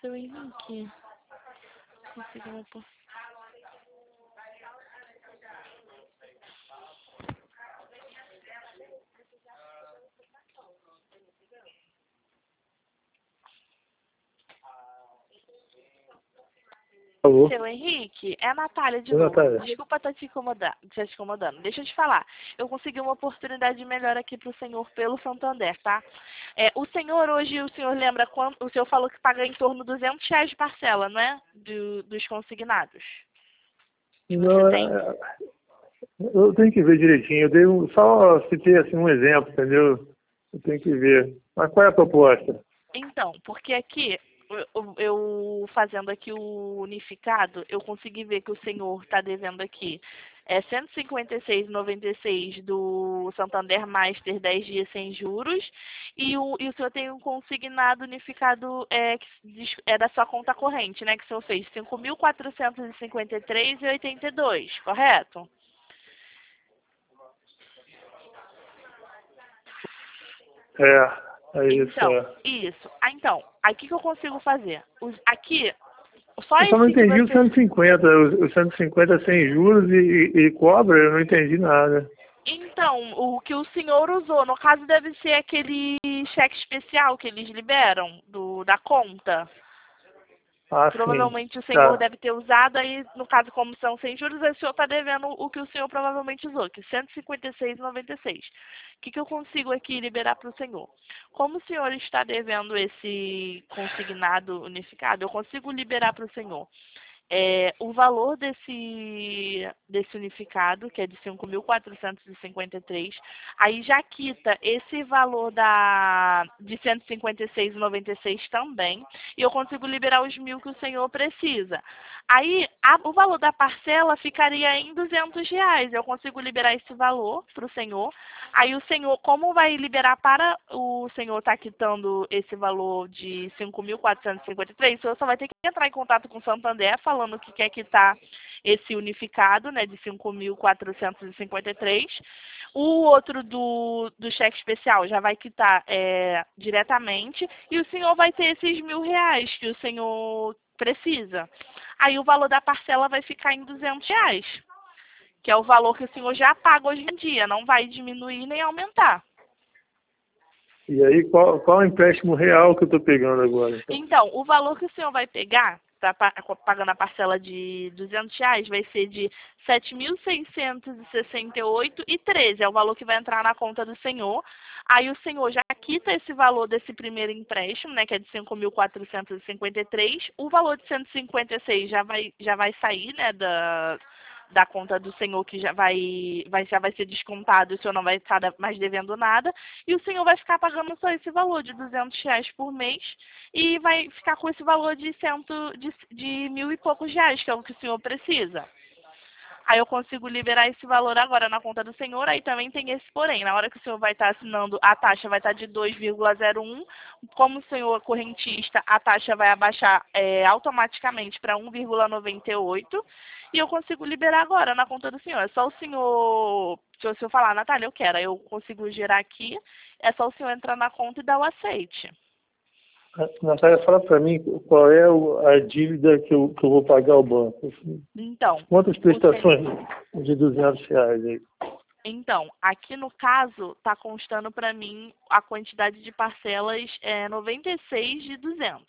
Seu Henrique, consegui uma por... Alô? Seu Henrique, é a Natália de Oi, novo. Natália. Desculpa estar te incomodando. Deixa eu te falar. Eu consegui uma oportunidade melhor aqui para o senhor pelo Santander, tá? O senhor hoje, o senhor lembra quando o senhor falou que paga em torno de R$ 200 de parcela, não é? Dos consignados que você Não, tem. eu tenho que ver direitinho. Só citei assim um exemplo, entendeu? Eu tenho que ver. Mas qual é a proposta? Então, porque aqui, eu fazendo aqui o unificado, eu consegui ver que o senhor está devendo aqui 156,96 do Santander Master 10 dias sem juros e o senhor tem um consignado unificado que é da sua conta corrente, né? Que o senhor fez 5.453,82, correto? É isso. Então, isso. Então, aí o que eu consigo fazer? Aqui, só Eu só não esse que entendi o você... 150. O 150 sem juros e cobra, eu não entendi nada. Então, o que o senhor usou, no caso deve ser aquele cheque especial que eles liberam da conta. Ah, sim. Provavelmente o senhor Tá. deve ter usado, aí no caso como são sem juros, aí o senhor está devendo o que o senhor provavelmente usou, que é 156,96. O que eu consigo aqui liberar para o senhor? Como o senhor está devendo esse consignado unificado, eu consigo liberar para o senhor o valor desse unificado, que é de 5.453, aí já quita esse valor de 156,96 também, e eu consigo liberar os 1.000 que o senhor precisa. Aí, o valor da parcela ficaria em R$ 200. Eu consigo liberar esse valor para o senhor. Aí, o senhor, como vai liberar para o senhor estar quitando esse valor de 5.453, o senhor só vai ter que entrar em contato com o Santander falando que quer quitar esse unificado, né, de 5.453. O outro do cheque especial já vai quitar diretamente e o senhor vai ter esses R$ 1.000 que o senhor precisa. Aí o valor da parcela vai ficar em R$ 200, que é o valor que o senhor já paga hoje em dia, não vai diminuir nem aumentar. E aí, qual é o empréstimo real que eu estou pegando agora? Então, o valor que o senhor vai pegar, pagando a parcela de R$ 200, vai ser de 7.668,13. É o valor que vai entrar na conta do senhor. Aí o senhor já quita esse valor desse primeiro empréstimo, né, que é de 5.453. O valor de 156 já vai sair, né, da conta do senhor, que já vai ser descontado, o senhor não vai estar mais devendo nada, e o senhor vai ficar pagando só esse valor de R$ 200 por mês, e vai ficar com esse valor de 1.000 e poucos reais, que é o que o senhor precisa. Aí eu consigo liberar esse valor agora na conta do senhor, aí também tem esse porém. Na hora que o senhor vai estar assinando, a taxa vai estar de 2,01. Como o senhor é correntista, a taxa vai abaixar automaticamente para 1,98. E eu consigo liberar agora na conta do senhor. É só o senhor, se o senhor falar, Natália, eu quero, aí eu consigo gerar aqui. É só o senhor entrar na conta e dar o aceite. Natália, fala para mim qual é a dívida que eu vou pagar ao banco. Então, Quantas prestações de R$ 200 aí? Então, aqui no caso, está constando para mim a quantidade de parcelas 96 de 200.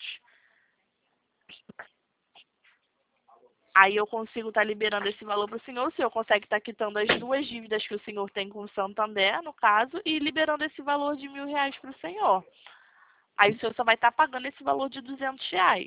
Aí eu consigo estar liberando esse valor para o senhor consegue estar quitando as duas dívidas que o senhor tem com o Santander, no caso, e liberando esse valor de R$ 1.000 para o senhor. Aí o senhor só vai estar pagando esse valor de R$ 200.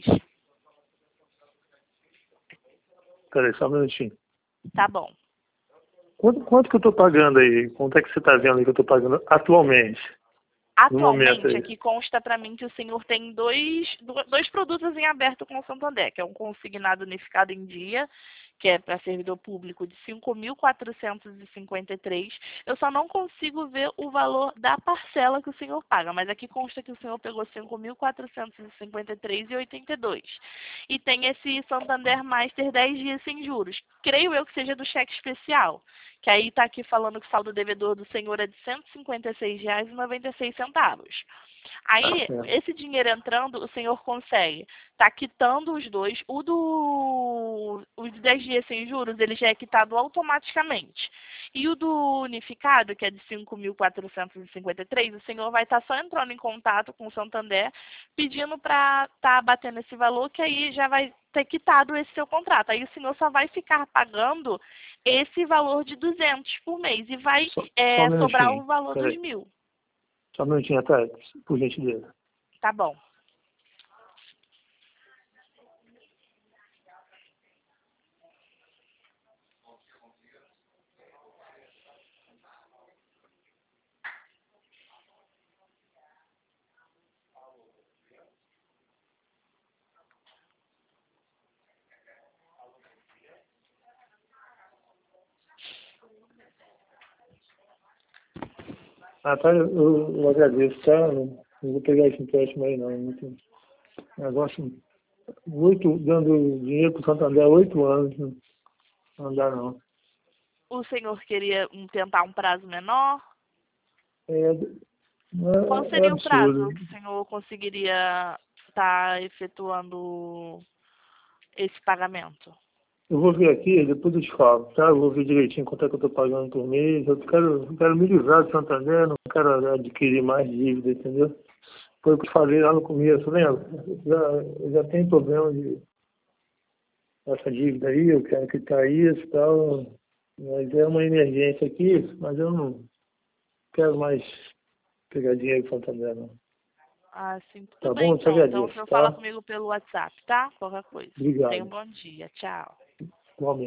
Peraí, só um minutinho. Tá bom. Quanto que eu estou pagando aí? Quanto é que você está vendo aí que eu estou pagando atualmente? No momento Atualmente, aí. aqui consta para mim que o senhor tem dois produtos em aberto com o Santander, que é um consignado unificado em dia, que é para servidor público de 5.453. Eu só não consigo ver o valor da parcela que o senhor paga, mas aqui consta que o senhor pegou 5.453,82. E tem esse Santander Master 10 dias sem juros. Creio eu que seja do cheque especial, que aí está aqui falando que o saldo devedor do senhor é de R$ 156,96. Aí, certo. esse dinheiro entrando, o senhor consegue tá quitando os dois. Os 10 dias sem juros, ele já é quitado automaticamente. E o do unificado, que é de 5.453, o senhor vai estar só entrando em contato com o Santander, pedindo para estar batendo esse valor, que aí já vai ter quitado esse seu contrato. Aí o senhor só vai ficar pagando esse valor de 200 por mês e vai Só um sobrar minutinho. o valor dos Peraí. 1.000. Só um minutinho atrás, por gentileza. Tá bom. Tá, eu agradeço, tá? Não vou pegar esse empréstimo aí, não. Muito negócio, dando dinheiro pro Santander há 8 anos. Não dá, não. O senhor queria tentar um prazo menor? É Qual é seria o prazo absurdo. que o senhor conseguiria estar efetuando esse pagamento? Eu vou ver aqui, depois eu te falo, tá? Eu vou ver direitinho quanto é que eu estou pagando por mês. Eu quero me livrar do Santander, não quero adquirir mais dívida, entendeu? Foi o que eu falei lá no começo, lembra? Eu já tenho problema de essa dívida aí, eu quero quitar isso e tal. Mas é uma emergência aqui, mas eu não quero mais pegar dinheiro do Santander, não. Ah, sim, tudo Tá bem bom? Eu te então. Então o agradeço, senhor fala tá? comigo pelo WhatsApp, tá? Qualquer coisa. Tenha um Obrigado. bom dia. Tchau. Igualmente.